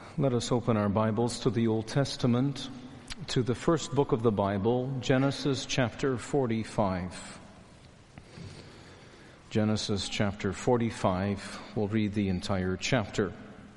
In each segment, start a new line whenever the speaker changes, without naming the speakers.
Let us open our Bibles to the Old Testament, to the first book of the Bible, Genesis chapter 45. Genesis chapter 45, we'll read the entire chapter.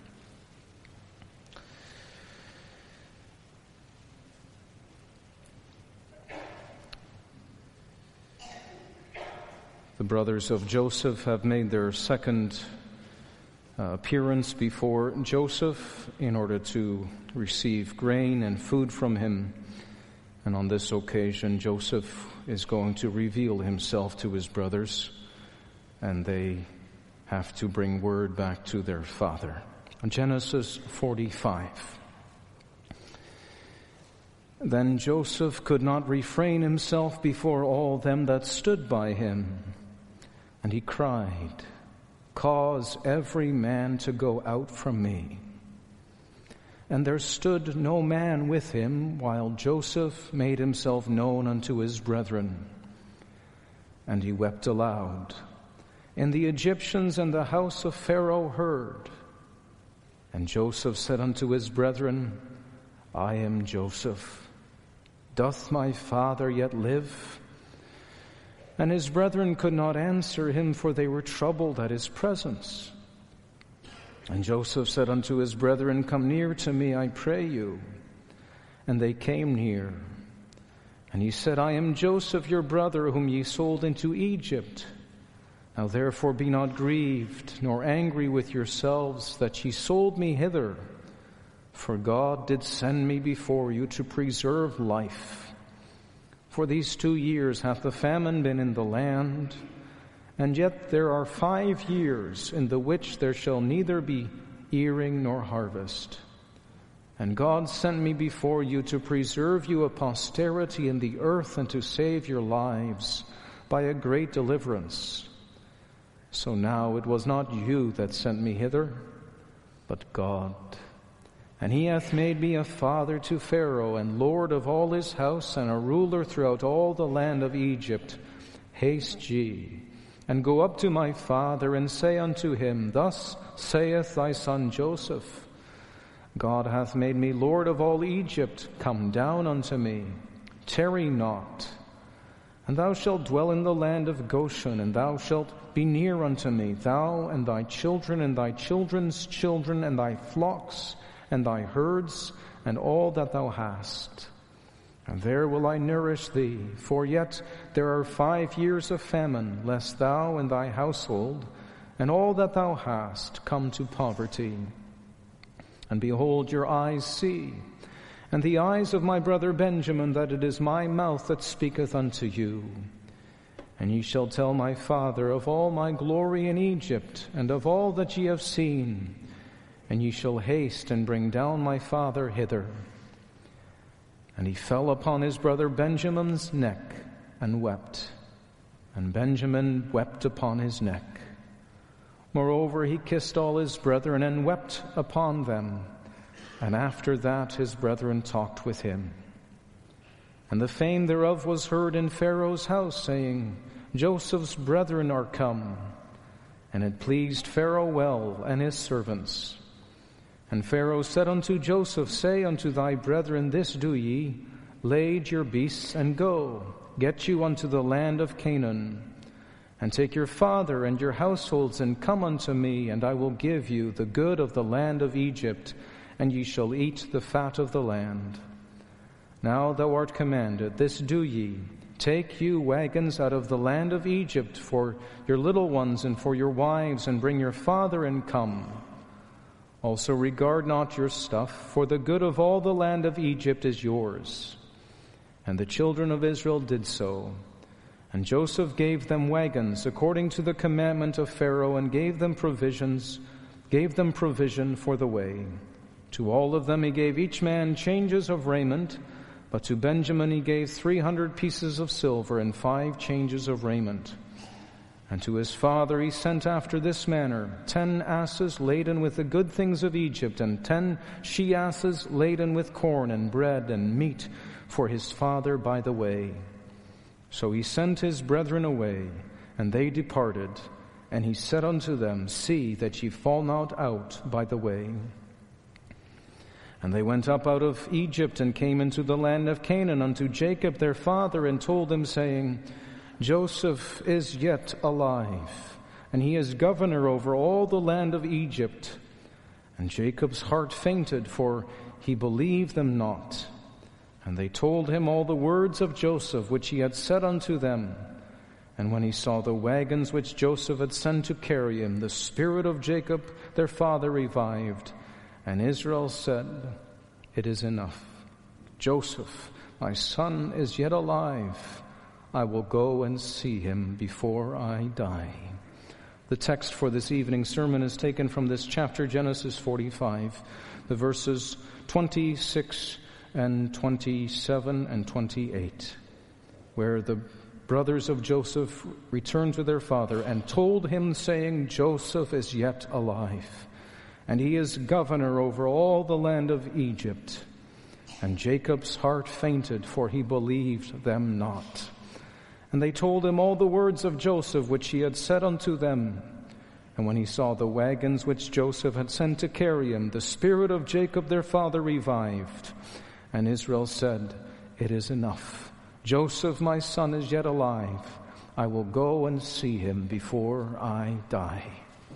The brothers of Joseph have made their second appearance before Joseph in order to receive grain and food from him. And on this occasion, Joseph is going to reveal himself to his brothers, and they have to bring word back to their father. Genesis 45. Then Joseph could not refrain himself before all them that stood by him, and he cried, "Cause every man to go out from me." And there stood no man with him, while Joseph made himself known unto his brethren. And he wept aloud. And the Egyptians and the house of Pharaoh heard. And Joseph said unto his brethren, "I am Joseph. Doth my father yet live?" And his brethren could not answer him, for they were troubled at his presence. And Joseph said unto his brethren, "Come near to me, I pray you." And they came near. And he said, "I am Joseph your brother, whom ye sold into Egypt. Now therefore be not grieved, nor angry with yourselves, that ye sold me hither. For God did send me before you to preserve life. For these 2 years hath the famine been in the land, and yet there are 5 years in the which there shall neither be earing nor harvest. And God sent me before you to preserve you a posterity in the earth, and to save your lives by a great deliverance. So now it was not you that sent me hither, but God. And he hath made me a father to Pharaoh, and lord of all his house, and a ruler throughout all the land of Egypt. Haste ye, and go up to my father, and say unto him, Thus saith thy son Joseph, God hath made me lord of all Egypt. Come down unto me, tarry not. And thou shalt dwell in the land of Goshen, and thou shalt be near unto me, thou and thy children, and thy children's children, and thy flocks, and thy herds, and all that thou hast. And there will I nourish thee, for yet there are 5 years of famine, lest thou and thy household, and all that thou hast, come to poverty. And behold, your eyes see, and the eyes of my brother Benjamin, that it is my mouth that speaketh unto you. And ye shall tell my father of all my glory in Egypt, and of all that ye have seen, and ye shall haste and bring down my father hither. And he fell upon his brother Benjamin's neck and wept. And Benjamin wept upon his neck. Moreover, he kissed all his brethren and wept upon them. And after that his brethren talked with him. And the fame thereof was heard in Pharaoh's house, saying, Joseph's brethren are come. And it pleased Pharaoh well, and his servants. And Pharaoh said unto Joseph, Say unto thy brethren, This do ye, lade your beasts, and go, get you unto the land of Canaan. And take your father and your households, and come unto me, and I will give you the good of the land of Egypt, and ye shall eat the fat of the land. Now thou art commanded, this do ye, take you wagons out of the land of Egypt for your little ones and for your wives, and bring your father, and come. Also regard not your stuff, for the good of all the land of Egypt is yours. And the children of Israel did so. And Joseph gave them wagons according to the commandment of Pharaoh, and gave them provision for the way. To all of them he gave each man changes of raiment, but to Benjamin he gave 300 pieces of silver and 5 changes of raiment. And to his father he sent after this manner 10 asses laden with the good things of Egypt, and 10 she-asses laden with corn and bread and meat for his father by the way. So he sent his brethren away, and they departed. And he said unto them, See that ye fall not out by the way. And they went up out of Egypt and came into the land of Canaan unto Jacob their father, and told him, saying, Joseph is yet alive, and he is governor over all the land of Egypt. And Jacob's heart fainted, for he believed them not. And they told him all the words of Joseph, which he had said unto them. And when he saw the wagons which Joseph had sent to carry him, the spirit of Jacob their father revived. And Israel said, It is enough. Joseph, my son, is yet alive. I will go and see him before I die. The text for this evening's sermon is taken from this chapter, Genesis 45, the verses 26 and 27 and 28, where the brothers of Joseph returned to their father and told him, saying, Joseph is yet alive, and he is governor over all the land of Egypt. And Jacob's heart fainted, for he believed them not. And they told him all the words of Joseph, which he had said unto them. And when he saw the wagons which Joseph had sent to carry him, the spirit of Jacob their father revived. And Israel said, It is enough. Joseph, my son, is yet alive. I will go and see him before I die.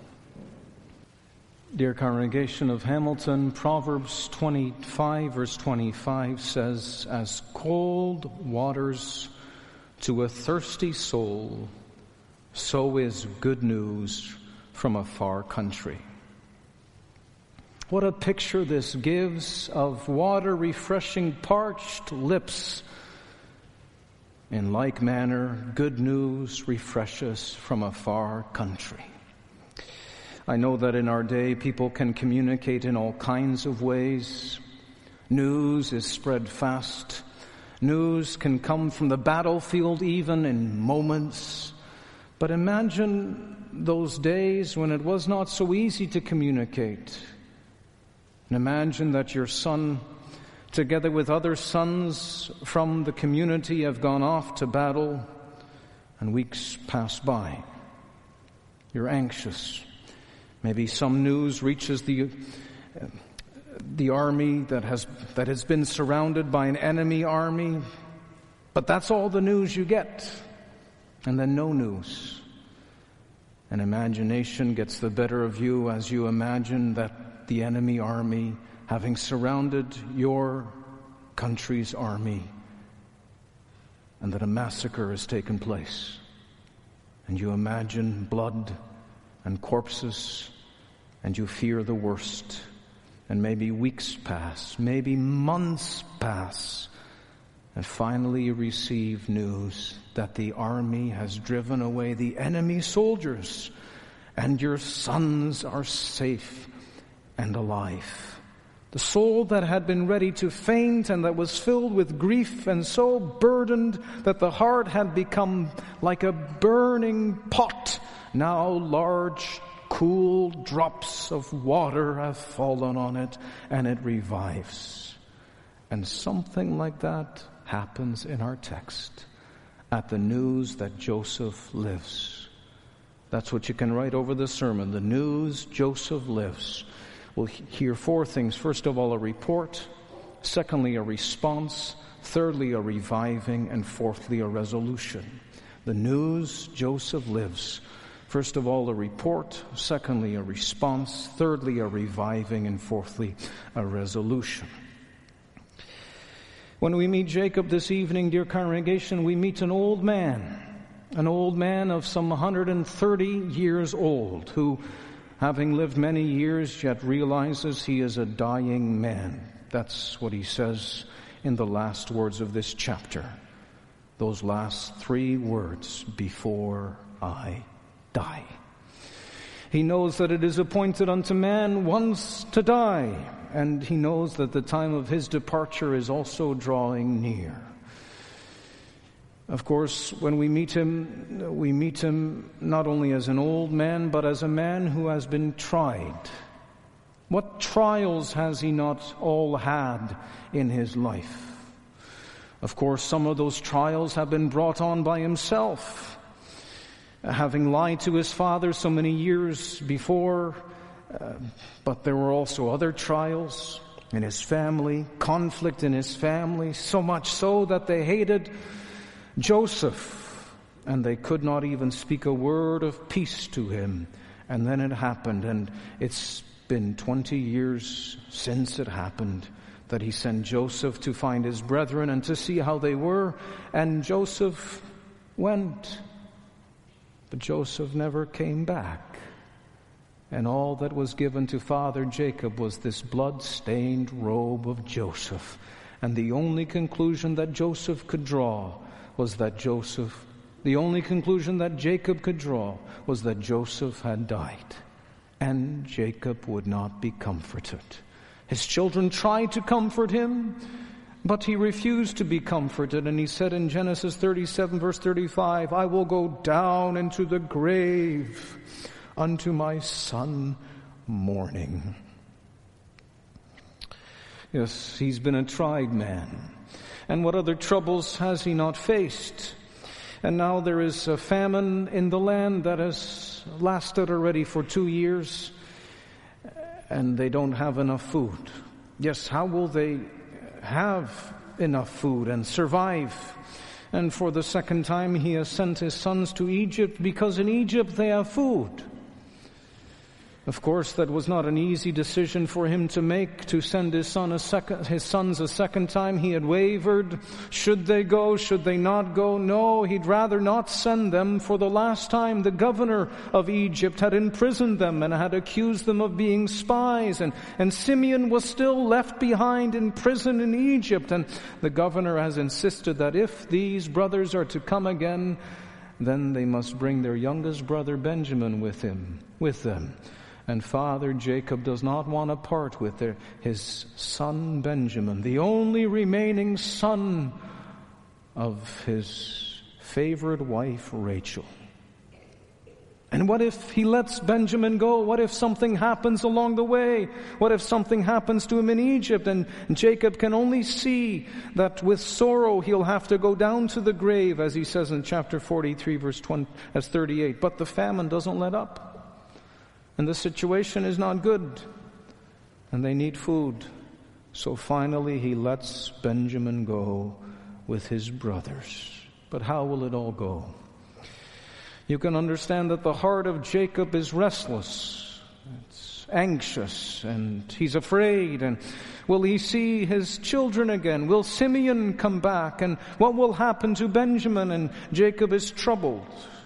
Dear congregation of Hamilton, Proverbs 25, verse 25 says, As cold waters to a thirsty soul, so is good news from a far country. What a picture this gives of water refreshing parched lips. In like manner, good news refreshes from a far country. I know that in our day, people can communicate in all kinds of ways. News is spread fast. News can come from the battlefield even in moments. But imagine those days when it was not so easy to communicate. And imagine that your son, together with other sons from the community, have gone off to battle, and weeks pass by. You're anxious. Maybe some news reaches the army that has been surrounded by an enemy army, but that's all the news you get, and then no news. And imagination gets the better of you as you imagine that the enemy army, having surrounded your country's army, and that a massacre has taken place. And you imagine blood and corpses, and you fear the worst. And maybe weeks pass, maybe months pass, and finally you receive news that the army has driven away the enemy soldiers, and your sons are safe and alive. The soul that had been ready to faint and that was filled with grief and so burdened that the heart had become like a burning pot, now large, cool drops of water have fallen on it, and it revives. And something like that happens in our text at the news that Joseph lives. That's what you can write over the sermon. The news Joseph lives. We'll hear four things. First of all, a report. Secondly, a response. Thirdly, a reviving. And fourthly, a resolution. The news Joseph lives. First of all, a report. Secondly, a response. Thirdly, a reviving. And fourthly, a resolution. When we meet Jacob this evening, dear congregation, we meet an old man of some 130 years old, who, having lived many years, yet realizes he is a dying man. That's what he says in the last words of this chapter. Those last three words, before I die. He knows that it is appointed unto man once to die, and he knows that the time of his departure is also drawing near. Of course, when we meet him not only as an old man, but as a man who has been tried. What trials has he not all had in his life? Of course, some of those trials have been brought on by himself. Having lied to his father so many years before, but there were also other trials. in his family, conflict in his family, so much so that they hated Joseph, and they could not even speak a word of peace to him. And then it happened, and it's been 20 years since it happened, that he sent Joseph to find his brethren and to see how they were. And Joseph went, but Joseph never came back. And all that was given to Father Jacob was this blood-stained robe of Joseph. And the only conclusion that Joseph could draw was that the only conclusion that Jacob could draw was that Joseph had died. And Jacob would not be comforted. His children tried to comfort him, but he refused to be comforted. And he said in Genesis 37, verse 35, I will go down into the grave unto my son mourning. Yes, he's been a tried man. And what other troubles has he not faced? And now there is a famine in the land that has lasted already for 2 years, and they don't have enough food. Yes, how will they have enough food and survive? And for the second time he has sent his sons to Egypt, because in Egypt they have food. Of course, that was not an easy decision for him to make, to send his sons a second time. He had wavered. Should they go? Should they not go? No, he'd rather not send them. For the last time, the governor of Egypt had imprisoned them and had accused them of being spies. And Simeon was still left behind in prison in Egypt. And the governor has insisted that if these brothers are to come again, then they must bring their youngest brother Benjamin with them. And Father Jacob does not want to part with his son Benjamin, the only remaining son of his favorite wife Rachel. And what if he lets Benjamin go? What if something happens along the way? What if something happens to him in Egypt? And Jacob can only see that with sorrow he'll have to go down to the grave, as he says in chapter 43, verse 38. But the famine doesn't let up. And the situation is not good. And they need food. So finally he lets Benjamin go with his brothers. But how will it all go? You can understand that the heart of Jacob is restless. It's anxious, and he's afraid. And will he see his children again? Will Simeon come back? And what will happen to Benjamin? And Jacob is troubled.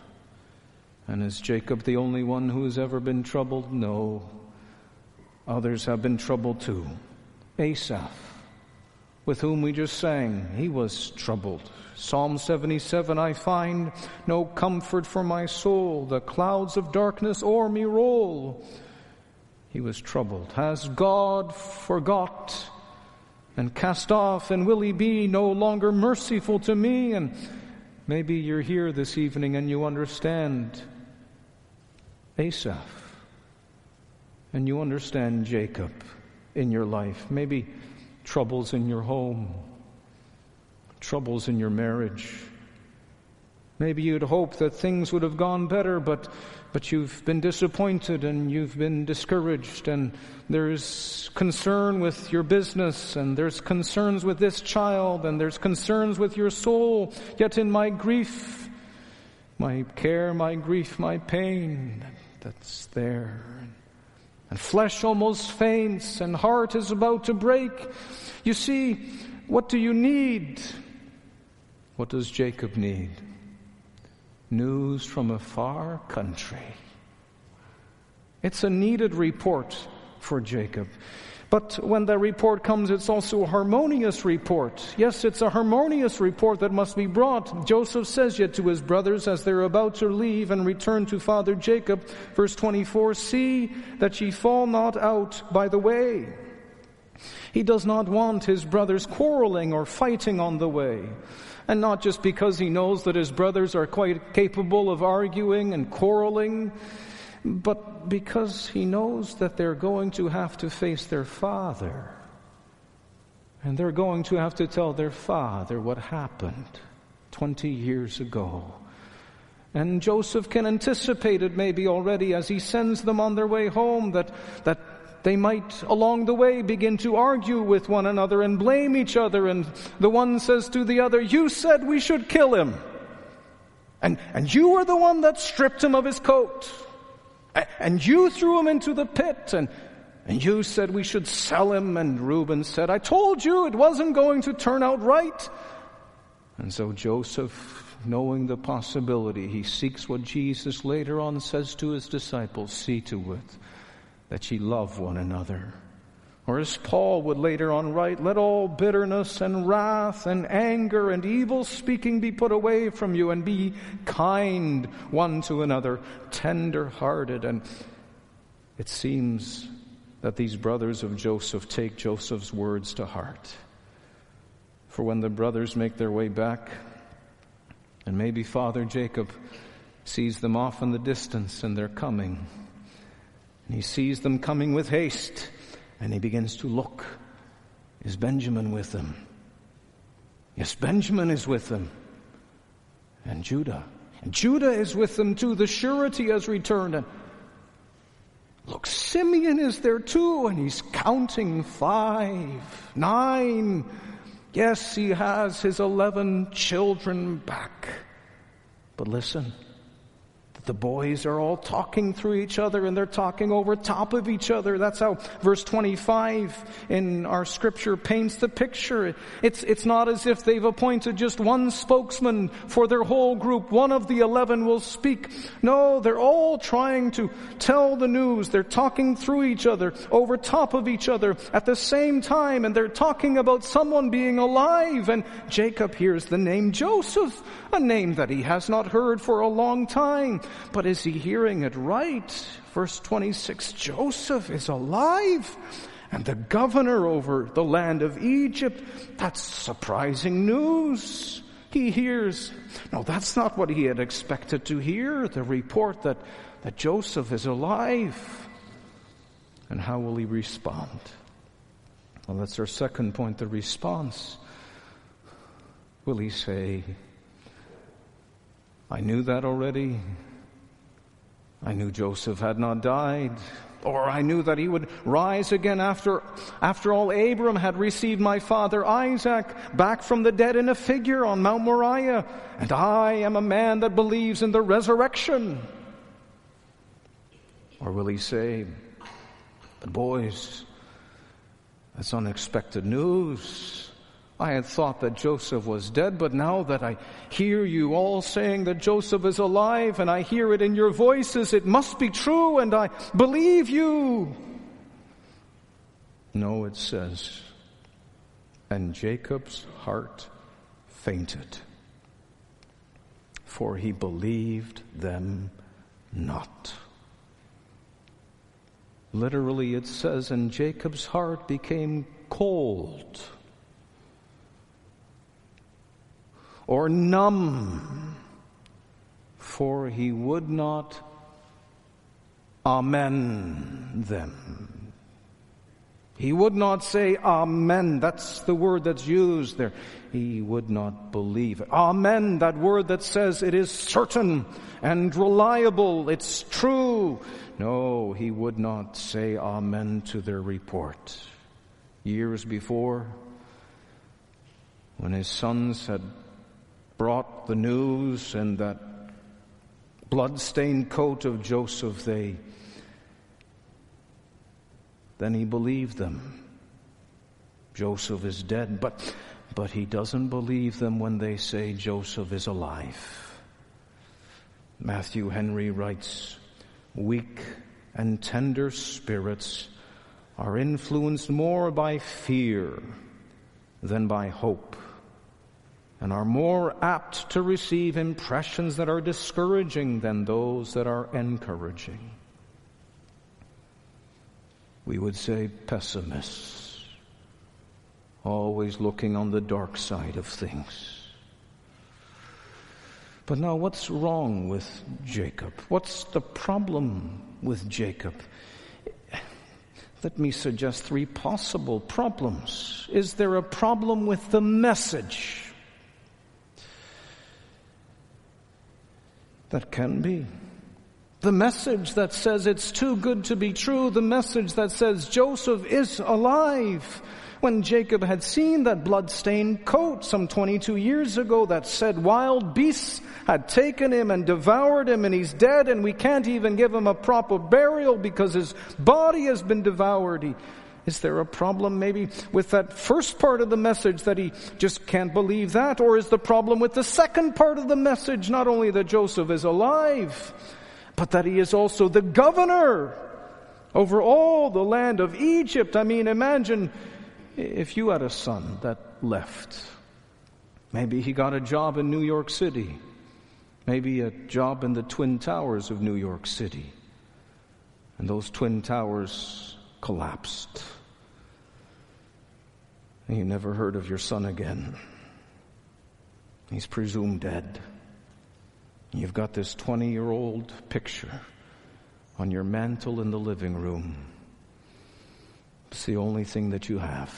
And is Jacob the only one who has ever been troubled? No. Others have been troubled too. Asaph, with whom we just sang, he was troubled. Psalm 77, I find no comfort for my soul. The clouds of darkness o'er me roll. He was troubled. Has God forgot and cast off? And will he be no longer merciful to me? And maybe you're here this evening and you understand Asaph, and you understand Jacob in your life. Maybe troubles in your home, troubles in your marriage. Maybe you'd hope that things would have gone better, but you've been disappointed and you've been discouraged, and there's concern with your business, and there's concerns with this child, and there's concerns with your soul. Yet in my grief, my care, my grief, my pain, that's there. And flesh almost faints, and heart is about to break. You see, what do you need? What does Jacob need? News from a far country. It's a needed report for Jacob. But when that report comes, it's also a harmonious report. Yes, it's a harmonious report that must be brought. Joseph says yet to his brothers as they're about to leave and return to Father Jacob, verse 24, see that ye fall not out by the way. He does not want his brothers quarreling or fighting on the way. And not just because he knows that his brothers are quite capable of arguing and quarreling, but because he knows that they're going to have to face their father. And they're going to have to tell their father what happened 20 years ago. And Joseph can anticipate it maybe already as he sends them on their way home, that they might along the way begin to argue with one another and blame each other. And the one says to the other, "You said we should kill him. And you were the one that stripped him of his coat. And you threw him into the pit. And you said we should sell him." And Reuben said, "I told you it wasn't going to turn out right." And so Joseph, knowing the possibility, he seeks what Jesus later on says to his disciples, "See to it that ye love one another." Or as Paul would later on write, "Let all bitterness and wrath and anger and evil speaking be put away from you, and be kind one to another, tender-hearted." And it seems that these brothers of Joseph take Joseph's words to heart. For when the brothers make their way back, and maybe Father Jacob sees them off in the distance and they're coming, and he sees them coming with haste, and he begins to look. Is Benjamin with them? Yes, Benjamin is with them. And Judah. And Judah is with them too. The surety has returned. And look, Simeon is there too, and he's counting 5, 9. Yes, he has his 11 children back. But listen, the boys are all talking through each other, and they're talking over top of each other. That's how verse 25 in our scripture paints the picture. It's not as if they've appointed just one spokesman for their whole group. One of the 11 will speak. No, they're all trying to tell the news. They're talking through each other, over top of each other at the same time, and they're talking about someone being alive. And Jacob hears the name Joseph, a name that he has not heard for a long time. But is he hearing it right? Verse 26, Joseph is alive, and the governor over the land of Egypt. That's surprising news. He hears, no, that's not what he had expected to hear, the report that Joseph is alive. And how will he respond? Well, that's our second point, the response. Will he say, "I knew that already. I knew Joseph had not died," or "I knew that he would rise again after all Abram had received my father Isaac back from the dead in a figure on Mount Moriah, and I am a man that believes in the resurrection"? Or will he say, "But boys, that's unexpected news. I had thought that Joseph was dead, but now that I hear you all saying that Joseph is alive, and I hear it in your voices, it must be true, and I believe you"? No, it says, "And Jacob's heart fainted, for he believed them not." Literally, it says, "And Jacob's heart became cold," or numb, for he would not amen them. He would not say amen. That's the word that's used there. He would not believe it. Amen, that word that says it is certain and reliable, it's true. No, he would not say amen to their report. Years before, when his sons had brought the news and that blood-stained coat of Joseph, then he believed them. Joseph is dead, but he doesn't believe them when they say Joseph is alive. Matthew Henry writes, "Weak and tender spirits are influenced more by fear than by hope, and are more apt to receive impressions that are discouraging than those that are encouraging." We would say pessimists, always looking on the dark side of things. But now, what's wrong with Jacob? What's the problem with Jacob? Let me suggest 3 possible problems. Is there a problem with the message? That can be. The message that says it's too good to be true. The message that says Joseph is alive. When Jacob had seen that blood-stained coat some 22 years ago that said wild beasts had taken him and devoured him and he's dead and we can't even give him a proper burial because his body has been devoured. Is there a problem maybe with that first part of the message that he just can't believe that? Or is the problem with the second part of the message, not only that Joseph is alive, but that he is also the governor over all the land of Egypt? I mean, imagine if you had a son that left. Maybe he got a job in New York City. Maybe a job in the Twin Towers of New York City. And those Twin Towers collapsed. And you never heard of your son again. He's presumed dead. You've got this 20-year-old picture on your mantle in the living room. It's the only thing that you have.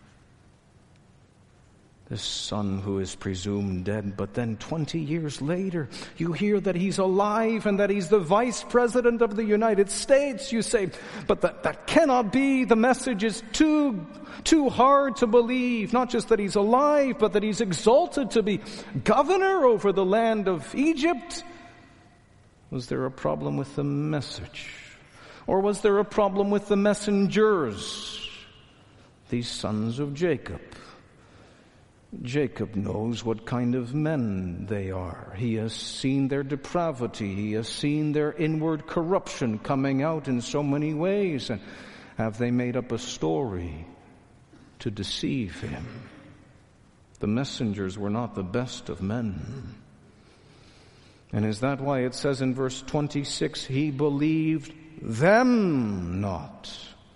This son who is presumed dead, but then 20 years later, you hear that he's alive and that he's the vice president of the United States. You say, but that cannot be. The message is too hard to believe. Not just that he's alive, but that he's exalted to be governor over the land of Egypt. Was there a problem with the message? Or was there a problem with the messengers? These sons of Jacob. Jacob knows what kind of men they are. He has seen their depravity. He has seen their inward corruption coming out in so many ways. And have they made up a story to deceive him? The messengers were not the best of men. And is that why it says in verse 26, he believed them not?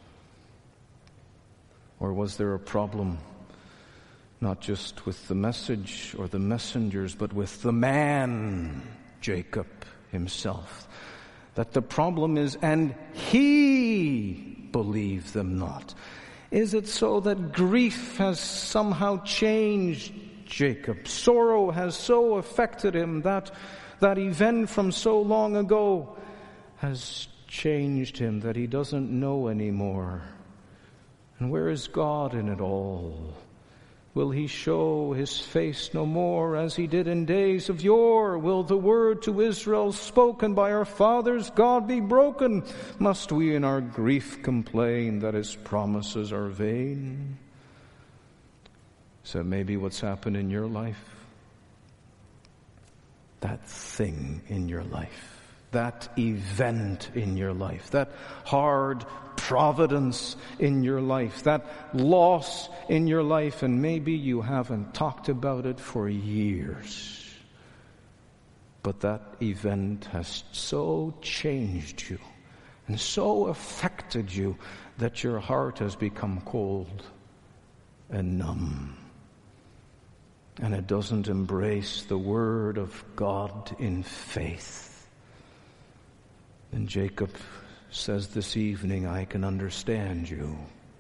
Or was there a problem not just with the message or the messengers, but with the man, Jacob himself? That the problem is, and he believed them not. Is it so that grief has somehow changed Jacob? Sorrow has so affected him that event from so long ago has changed him that he doesn't know anymore. And where is God in it all? Will he show his face no more as he did in days of yore? Will the word to Israel spoken by our fathers, God, be broken? Must we in our grief complain that his promises are vain? So maybe what's happened in your life? That thing in your life, that event in your life, that hard providence in your life, that loss in your life, and maybe you haven't talked about it for years. But that event has so changed you and so affected you that your heart has become cold and numb. And it doesn't embrace the word of God in faith. And Jacob says this evening, I can understand you.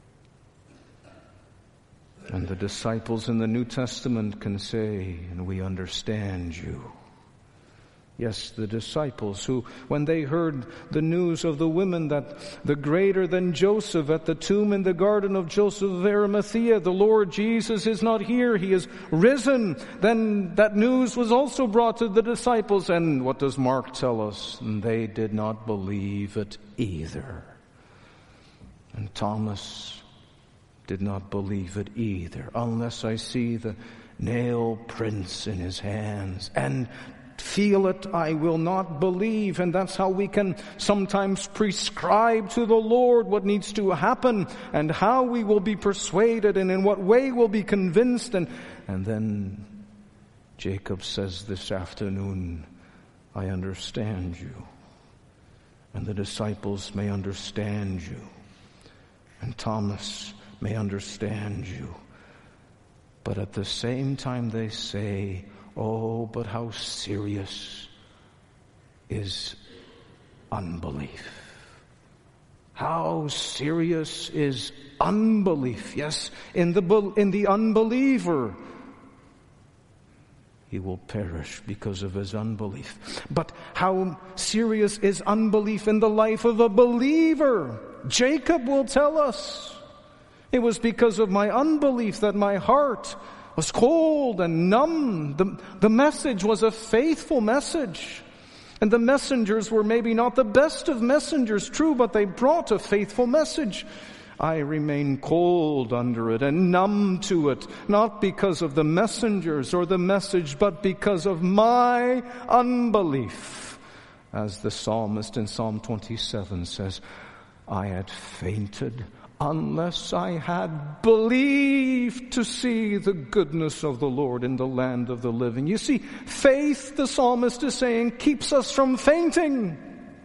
And the disciples in the New Testament can say, and we understand you. Yes, the disciples who, when they heard the news of the women that the greater than Joseph at the tomb in the garden of Joseph of Arimathea, the Lord Jesus is not here, he is risen. Then that news was also brought to the disciples. And what does Mark tell us? And they did not believe it either. And Thomas did not believe it either. Unless I see the nail prints in his hands and feel it, I will not believe. And that's how we can sometimes prescribe to the Lord what needs to happen and how we will be persuaded and in what way we'll be convinced. And then Jacob says this afternoon, I understand you. And the disciples may understand you. And Thomas may understand you. But at the same time they say, oh, but how serious is unbelief. How serious is unbelief. Yes, in the unbeliever. he will perish because of his unbelief. But how serious is unbelief in the life of a believer? Jacob will tell us, it was because of my unbelief that my heart was cold and numb. The message was a faithful message. And the messengers were maybe not the best of messengers, true, but they brought a faithful message. I remain cold under it and numb to it, not because of the messengers or the message, but because of my unbelief. As the psalmist in Psalm 27 says, I had fainted unless I had believed to see the goodness of the Lord in the land of the living. You see, faith, the psalmist is saying, keeps us from fainting.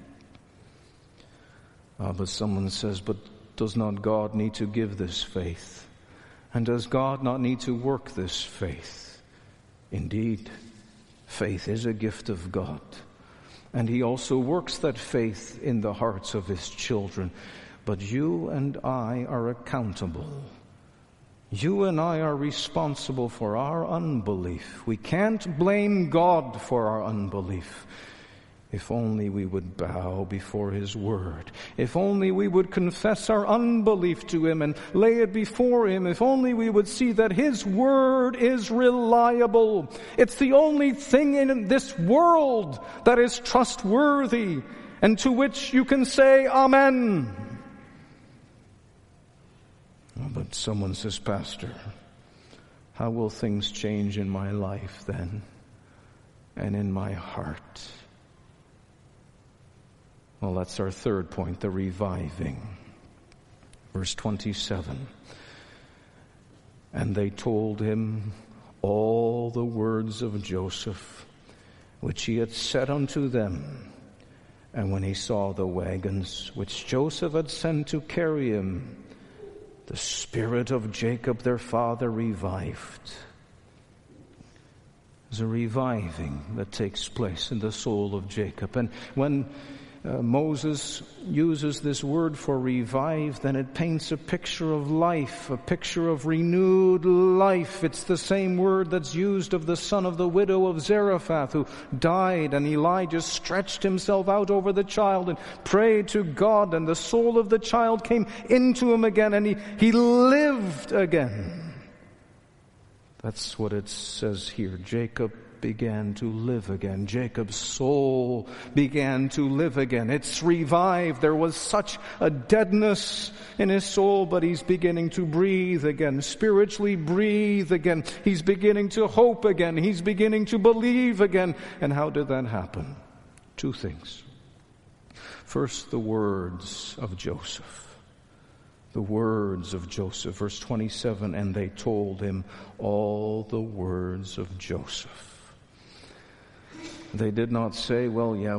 But someone says, but does not God need to give this faith? And does God not need to work this faith? Indeed, faith is a gift of God. And He also works that faith in the hearts of His children. But you and I are accountable. You and I are responsible for our unbelief. We can't blame God for our unbelief. If only we would bow before His Word. If only we would confess our unbelief to Him and lay it before Him. If only we would see that His Word is reliable. It's the only thing in this world that is trustworthy and to which you can say Amen. But someone says, Pastor, how will things change in my life then and in my heart? Well, that's our third point, the reviving. Verse 27. And they told him all the words of Joseph, which he had said unto them. And when he saw the wagons which Joseph had sent to carry him, the spirit of Jacob their father revived. There's a reviving that takes place in the soul of Jacob. And when Moses uses this word for revive, then it paints a picture of life, a picture of renewed life. It's the same word that's used of the son of the widow of Zarephath who died, and Elijah stretched himself out over the child and prayed to God, and the soul of the child came into him again, and he lived again. That's what it says here. Jacob began to live again. Jacob's soul began to live again. It's revived. There was such a deadness in his soul, but he's beginning to breathe again, spiritually breathe again. He's beginning to hope again. He's beginning to believe again. And how did that happen? Two things. First, the words of Joseph. The words of Joseph. Verse 27, and they told him all the words of Joseph. They did not say, well, yeah,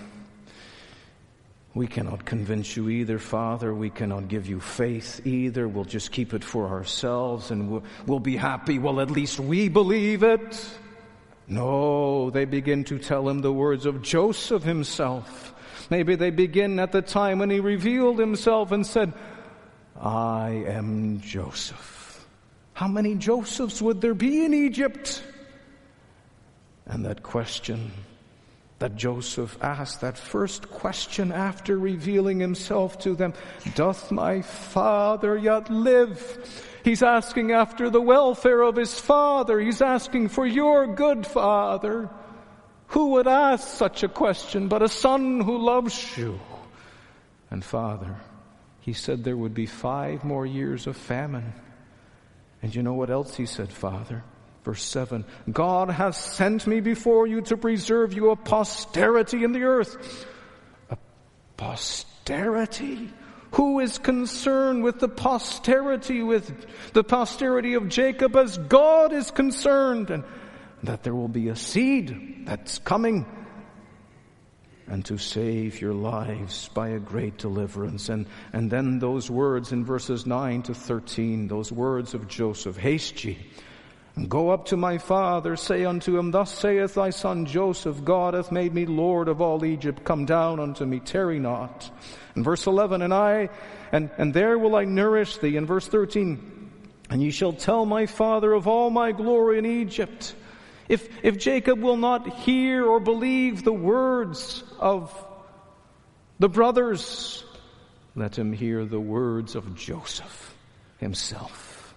we cannot convince you either, Father. We cannot give you faith either. We'll just keep it for ourselves and we'll be happy. Well, at least we believe it. No, they begin to tell him the words of Joseph himself. Maybe they begin at the time when he revealed himself and said, I am Joseph. How many Josephs would there be in Egypt? And that question that Joseph asked, that first question after revealing himself to them, doth my father yet live? He's asking after the welfare of his father. He's asking for your good, Father. Who would ask such a question but a son who loves you? And Father, he said there would be 5 more years of famine. And you know what else he said, Father? Verse 7, God has sent me before you to preserve you a posterity in the earth. A posterity? Who is concerned with the posterity of Jacob as God is concerned? And that there will be a seed that's coming and to save your lives by a great deliverance. And then those words in verses 9 to 13, those words of Joseph, haste ye, and go up to my father, say unto him, thus saith thy son Joseph, God hath made me Lord of all Egypt, come down unto me, tarry not. And verse 11, and there will I nourish thee. And verse 13, and ye shall tell my father of all my glory in Egypt. If Jacob will not hear or believe the words of the brothers, let him hear the words of Joseph himself.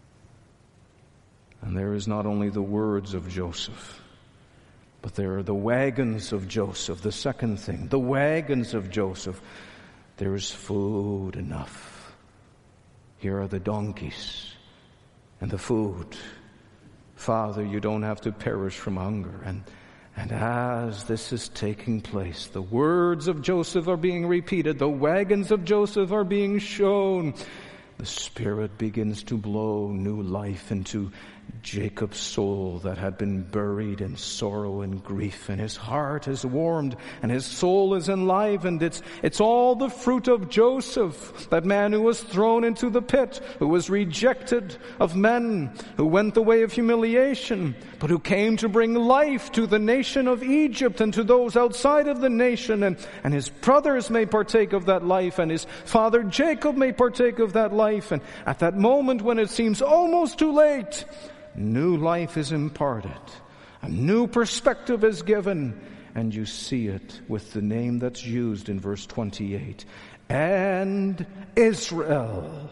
And there is not only the words of Joseph, but there are the wagons of Joseph. The second thing, the wagons of Joseph. There is food enough. Here are the donkeys and the food. Father, you don't have to perish from hunger. And as this is taking place, the words of Joseph are being repeated. The wagons of Joseph are being shown. The Spirit begins to blow new life into Jacob's soul that had been buried in sorrow and grief, and his heart is warmed and his soul is enlivened. It's all the fruit of Joseph, that man who was thrown into the pit, who was rejected of men, who went the way of humiliation, but who came to bring life to the nation of Egypt and to those outside of the nation, and his brothers may partake of that life, and his father Jacob may partake of that life. And at that moment when it seems almost too late, new life is imparted. A new perspective is given. And you see it with the name that's used in verse 28. And Israel.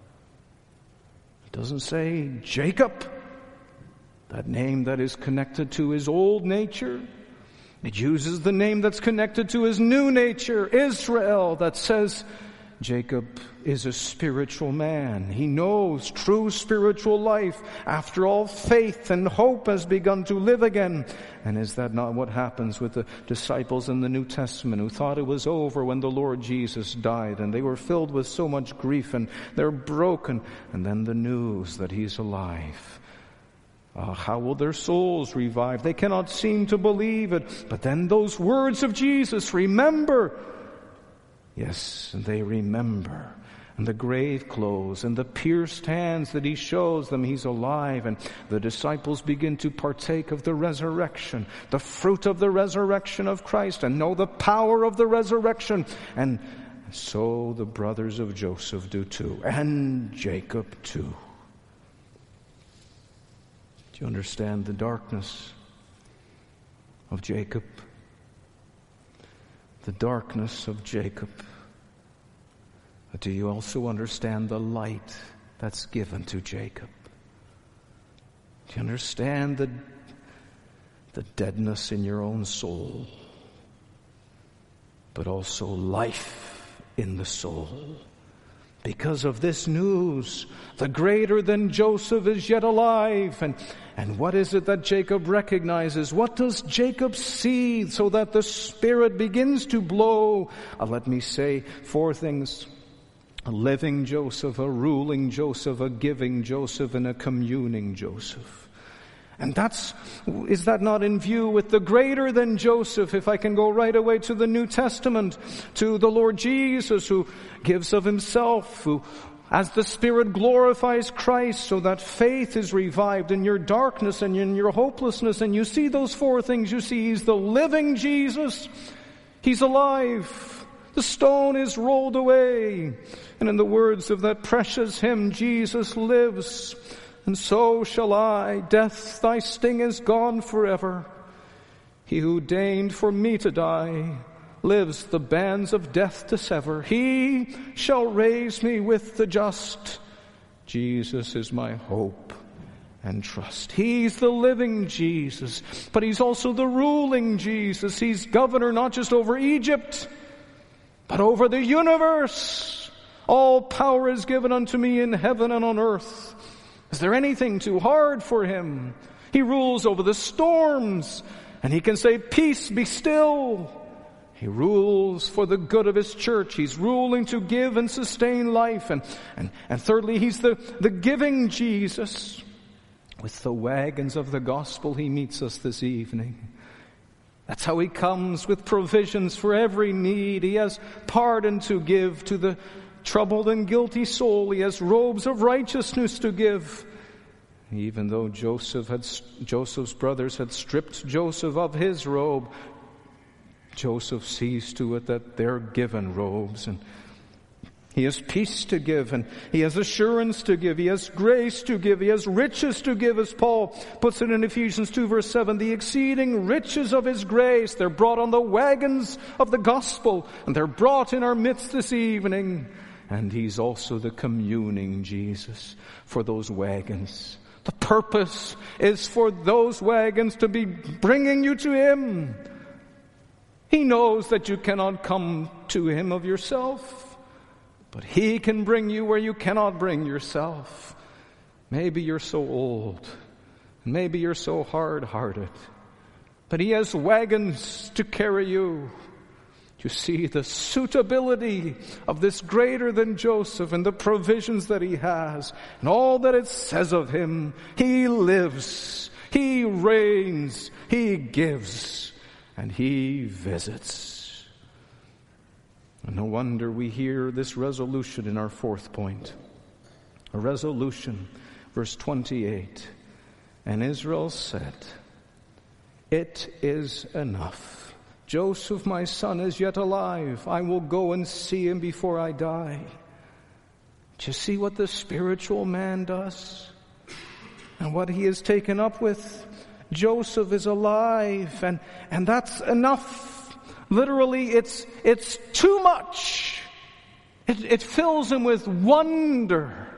It doesn't say Jacob, that name that is connected to his old nature. It uses the name that's connected to his new nature, Israel, that says Jacob is a spiritual man. He knows true spiritual life. After all, faith and hope has begun to live again. And is that not what happens with the disciples in the New Testament who thought it was over when the Lord Jesus died, and they were filled with so much grief and they're broken, and then the news that he's alive. How will their souls revive? They cannot seem to believe it. But then those words of Jesus, remember. Yes, and they remember. And the grave clothes and the pierced hands that he shows them he's alive. And the disciples begin to partake of the resurrection, the fruit of the resurrection of Christ, and know the power of the resurrection. And so the brothers of Joseph do too, and Jacob too. Do you understand the darkness of Jacob? The darkness of Jacob. But do you also understand the light that's given to Jacob? Do you understand the deadness in your own soul, but also life in the soul? Because of this news, the greater than Joseph is yet alive. And what is it that Jacob recognizes? What does Jacob see so that the Spirit begins to blow? Let me say 4 things. A living Joseph, a ruling Joseph, a giving Joseph, and a communing Joseph. And is that not in view with the greater than Joseph? If I can go right away to the New Testament, to the Lord Jesus, who gives of himself, who, as the Spirit glorifies Christ, so that faith is revived in your darkness and in your hopelessness. And you see those 4 things. You see he's the living Jesus. He's alive. The stone is rolled away. And in the words of that precious hymn, Jesus lives. And so shall I. Death, thy sting is gone forever. He who deigned for me to die lives the bands of death to sever. He shall raise me with the just. Jesus is my hope and trust. He's the living Jesus, but he's also the ruling Jesus. He's governor not just over Egypt, but over the universe. All power is given unto me in heaven and on earth. Is there anything too hard for him? He rules over the storms, and he can say, peace, be still. He rules for the good of his church. He's ruling to give and sustain life. And thirdly, he's the giving Jesus. With the wagons of the gospel, he meets us this evening. That's how he comes, with provisions for every need. He has pardon to give to the troubled and guilty soul. He has robes of righteousness to give. Even though Joseph's brothers had stripped Joseph of his robe, Joseph sees to it that they're given robes, and He has peace to give, and He has assurance to give. He has grace to give. He has riches to give, as Paul puts it in Ephesians 2 verse 7. The exceeding riches of His grace. They're brought on the wagons of the gospel, and they're brought in our midst this evening. And He's also the communing Jesus for those wagons. The purpose is for those wagons to be bringing you to Him. He knows that you cannot come to Him of yourself. But He can bring you where you cannot bring yourself. Maybe you're so old. Maybe you're so hard-hearted. But He has wagons to carry you. You see the suitability of this greater than Joseph and the provisions that he has and all that it says of him. He lives. He reigns. He gives. And He visits. And no wonder we hear this resolution in our fourth point. A resolution, verse 28. And Israel said, "It is enough. Joseph, my son, is yet alive. I will go and see him before I die." Do you see what the spiritual man does? And what he is taken up with? Joseph is alive, and that's enough. Literally, it's too much. It fills him with wonder.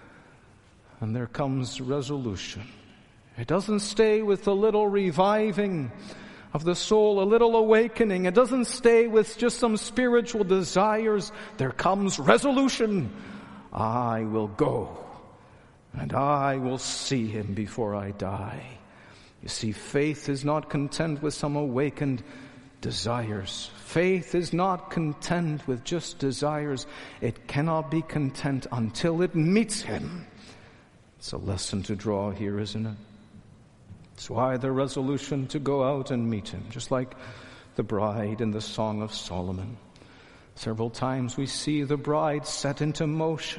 And there comes resolution. It doesn't stay with a little reviving of the soul, a little awakening. It doesn't stay with just some spiritual desires. There comes resolution. I will go, and I will see him before I die. You see, faith is not content with some awakened desires. Faith is not content with just desires. It cannot be content until it meets Him. It's a lesson to draw here, isn't it? It's why the resolution to go out and meet Him, just like the bride in the Song of Solomon. Several times we see the bride set into motion.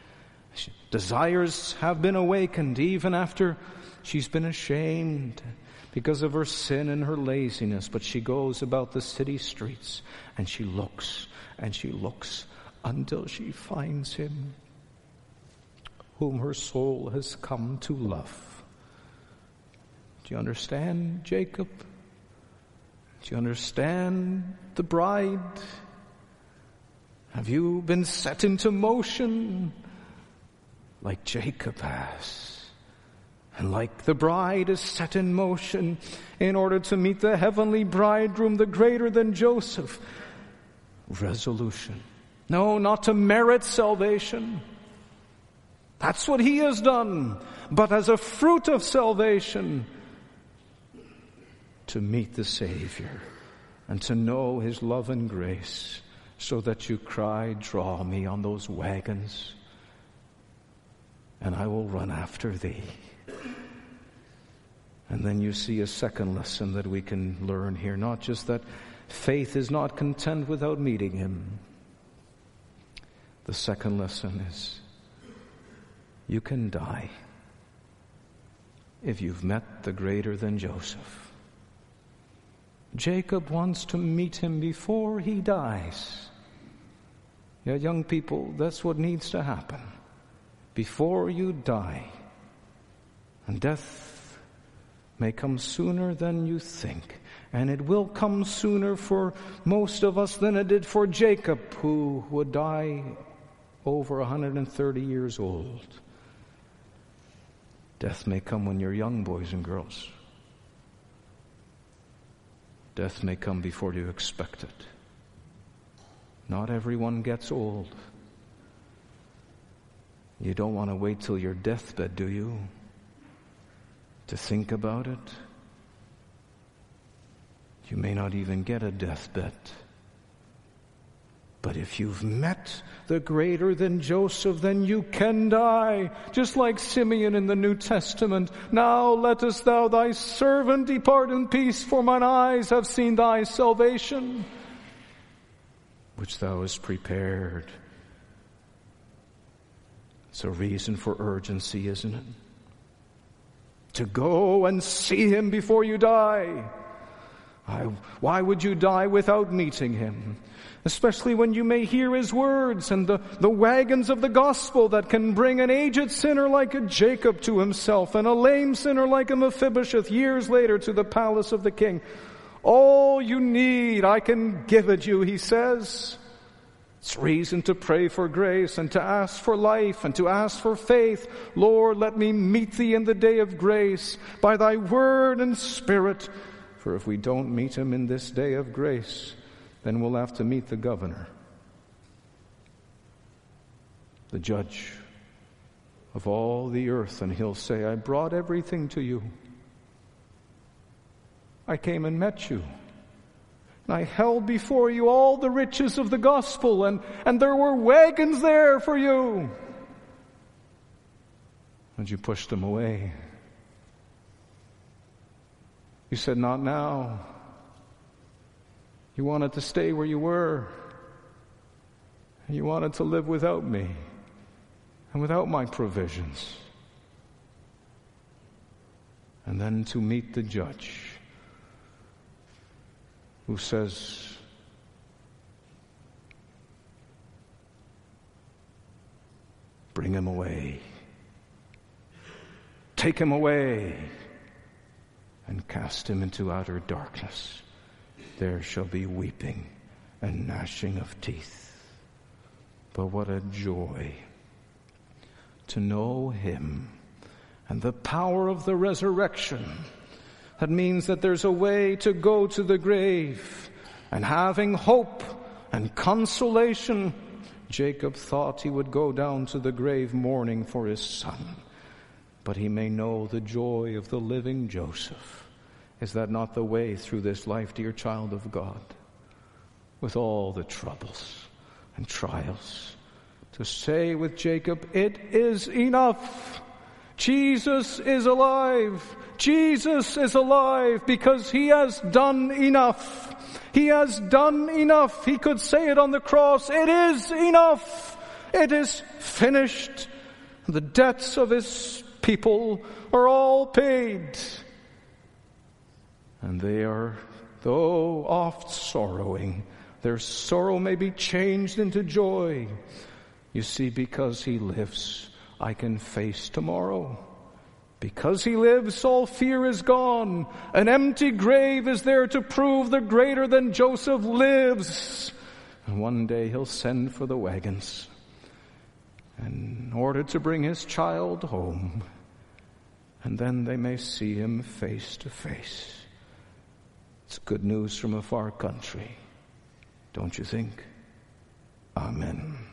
Desires have been awakened even after she's been ashamed because of her sin and her laziness, but she goes about the city streets and she looks until she finds him whom her soul has come to love. Do you understand, Jacob? Do you understand the bride? Have you been set into motion like Jacob has? And like the bride is set in motion in order to meet the heavenly bridegroom, the greater than Joseph. Resolution. No, not to merit salvation. That's what he has done. But as a fruit of salvation, to meet the Savior and to know His love and grace, so that you cry, "Draw me on those wagons, and I will run after thee." And then you see a second lesson that we can learn here. Not just that faith is not content without meeting Him. The second lesson is you can die if you've met the greater than Joseph. Jacob wants to meet him before he dies. Yeah, young people, that's what needs to happen. Before you die. And death may come sooner than you think. And it will come sooner for most of us than it did for Jacob, who would die over 130 years old. Death may come when you're young, boys and girls. Death may come before you expect it. Not everyone gets old. You don't want to wait till your deathbed, do you? To think about it. You may not even get a deathbed. But if you've met the greater than Joseph, then you can die. Just like Simeon in the New Testament. "Now lettest thou thy servant depart in peace, for mine eyes have seen thy salvation, which thou hast prepared." It's a reason for urgency, isn't it? To go and see Him before you die. Why would you die without meeting him? Especially when you may hear his words and the wagons of the gospel that can bring an aged sinner like a Jacob to himself and a lame sinner like a Mephibosheth years later to the palace of the king. All you need, I can give it you, he says. It's reason to pray for grace and to ask for life and to ask for faith. Lord, let me meet thee in the day of grace by thy word and spirit. For if we don't meet him in this day of grace, then we'll have to meet the governor, the judge of all the earth, and he'll say, I brought everything to you. I came and met you. And I held before you all the riches of the gospel, and there were wagons there for you. And you pushed them away. You said, not now. You wanted to stay where you were. And you wanted to live without me and without my provisions. And then to meet the judge who says, bring him away. Take him away and cast him into outer darkness. There shall be weeping and gnashing of teeth. But what a joy to know him and the power of the resurrection. That means that there's a way to go to the grave, and having hope and consolation, Jacob thought he would go down to the grave mourning for his son. But he may know the joy of the living Joseph. Is that not the way through this life, dear child of God? With all the troubles and trials, to say with Jacob, it is enough. Jesus is alive. Jesus is alive because he has done enough. He has done enough. He could say it on the cross. It is enough. It is finished. The debts of his people are all paid. And they are, though oft sorrowing, their sorrow may be changed into joy. You see, because he lives, I can face tomorrow. Because he lives, all fear is gone. An empty grave is there to prove the greater than Joseph lives. And one day he'll send for the wagons in order to bring his child home. And then they may see him face to face. It's good news from a far country, don't you think? Amen.